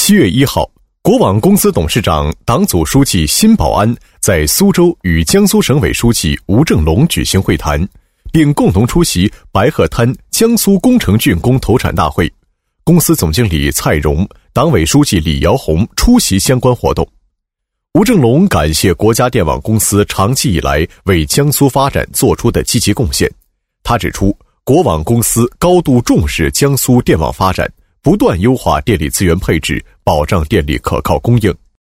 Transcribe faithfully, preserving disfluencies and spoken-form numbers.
七月一号，国网公司董事长、党组书记辛保安在苏州与江苏省委书记吴正龙举行会谈，并共同出席白鹤滩江苏工程竣工投产大会。公司总经理蔡荣、党委书记李尧红出席相关活动。吴正龙感谢国家电网公司长期以来为江苏发展做出的积极贡献。他指出，国网公司高度重视江苏电网发展，不断优化电力资源配置，保障电力可靠供应。